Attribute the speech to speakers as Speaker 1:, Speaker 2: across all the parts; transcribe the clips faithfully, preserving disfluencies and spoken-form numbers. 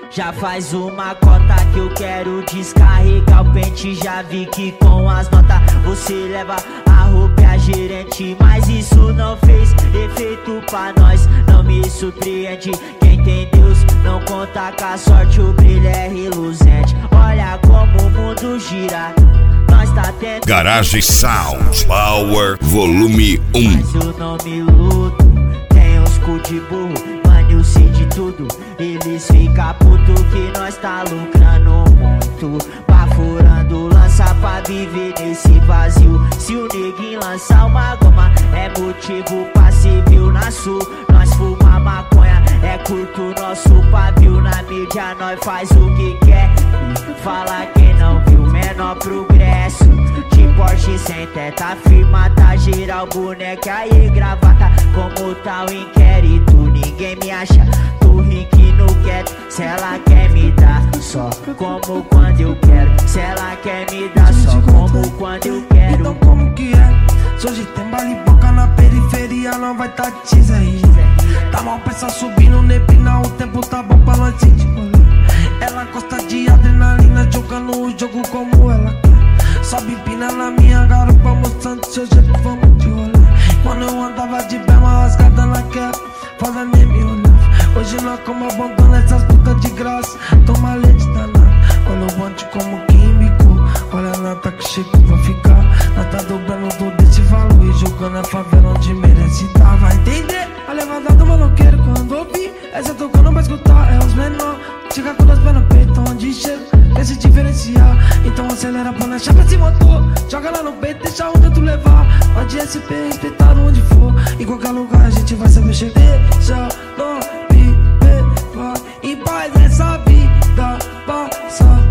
Speaker 1: Já faz uma cota que eu quero descarregar o pente. Já vi que com as notas você leva a roupa e a gerente, mas isso não fez efeito pra nós. Não me surpreende, quem tem Deus não conta com a sorte. O brilho é reluzente, olha como o mundo gira. Nós tá tendo
Speaker 2: Garage Sound Power Volume um.
Speaker 1: Mas eu não me iludo, tem uns cu de burro, mano, eu sei de tudo. Eles ficam puto que nós tá lucrando muito, baforando lança pra viver nesse vazio. Se o neguinho lançar uma goma é motivo pra civil. Na sul, nós fuma maconha, é curto nosso pavio. Na mídia nós faz o que quer e fala quem não viu menor progresso. De Porsche sem teta, firma tá geral, boneca e gravata. Como tá o inquérito, ninguém me acha. Tô rico no quieto, se ela quer me dar só como quando eu quero. Se ela quer me dar só como quando eu quero.
Speaker 3: Então como que é? Se hoje tem bala e boca na periferia, não vai tá teaser aí. Tá mal peça subindo, neblina, o tempo tá bom pra nós sentir rolê. Ela gosta de adrenalina, jogando o jogo como ela quer. Sobe empina na minha garupa, mostrando seu jeito, vamos de rolê. Quando eu andava de berma rasgada na quer, foda nem me olhava. Hoje nós como abandona essas putas de graça, toma leite danado. Quando eu bote como químico, olha a nota que chega pra ficar. Nós tá dobrando todo esse valor e jogando a favela onde merece tá. Vai entender a levada do maloqueiro quando ouvir essa tocando pra escutar. É os menor, chega com os pés no peito, onde chega, quer se diferenciar. Então acelera pra na chapa esse motor, joga lá no peito, deixa onde tu levar. Pode S P, respeitar onde for, em qualquer lugar a gente vai saber chegar. Deixa no viver, vai em paz essa vida passageira.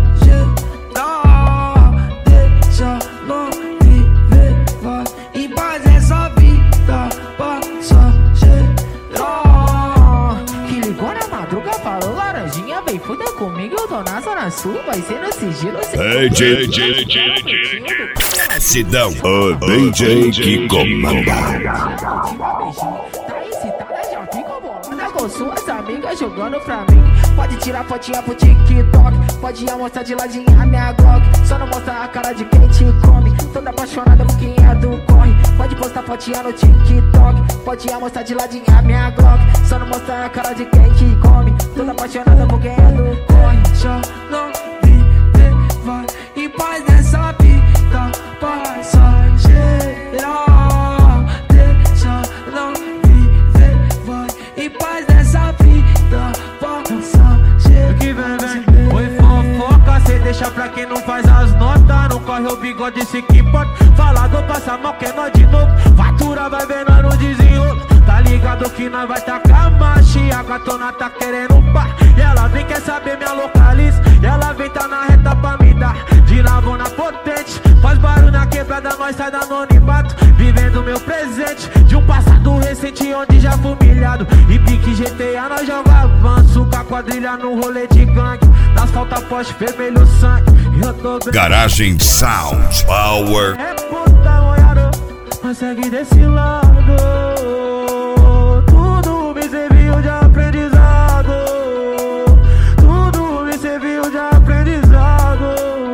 Speaker 3: Deixa no viver, vai em paz essa vida passageira.
Speaker 4: Que ligou na madruga, falou laranjinha, vem fuder comigo, eu tô na zona sul, vai ser no sigilo.
Speaker 2: D J, D J, D J Sidão, o D J que comanda.
Speaker 4: Tá excitada, já fica bolada com suas amigas jogando pra mim. Pode tirar fotinha pro TikTok, pode mostrar de ladinho a minha Glock. Só não mostra a cara de quem te come, toda apaixonada por quem é do corre. Pode postar fotinha no TikTok, pode mostrar de ladinho a minha Glock. Só não mostra a cara de quem te come, toda apaixonada por quem é do corre.
Speaker 3: Deixa não viver, vai em paz nessa vida passageira. Deixa não viver, vai em paz nessa vida passageira.
Speaker 5: Que vem, vem, oi fofoca, cê deixa pra quem não faz as notas. Não corre o bigode, se que importa. Falador passa mal, que é nós de novo. Fatura vai ver nós no desenrolo. Tá ligado que nós vai tacar marcha. A gatona tá querendo par. E ela vem, quer saber minha localiza. E ela vem, tá na reta pra me dar de navona potente. Faz barulho na quebrada, nós sai da anonimato. Vivendo meu presente de um passado recente onde já fui humilhado. E pique G T A nós joga avanço. Com a quadrilha no rolê de gangue. Nas falta poste, vermelho sangue. Eu tô bem.
Speaker 2: Garagem Sound Power.
Speaker 5: É puta molhado, mas segue desse lado. Tudo me serviu de aprendizado. Tudo me serviu de aprendizado.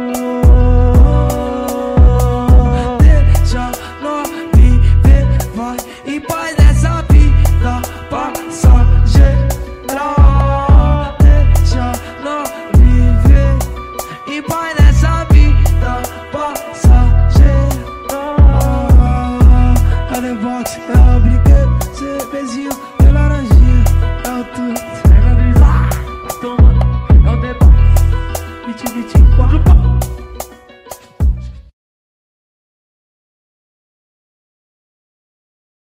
Speaker 3: Deixa no viver, vai em paz nessa vida passageira. Deixa no viver em paz nessa vida passageira. É the box, é o brinquedo, cervezinho e laranjinha. É o tudo.
Speaker 5: Toma, é o The Box. vinte e vinte e quatro.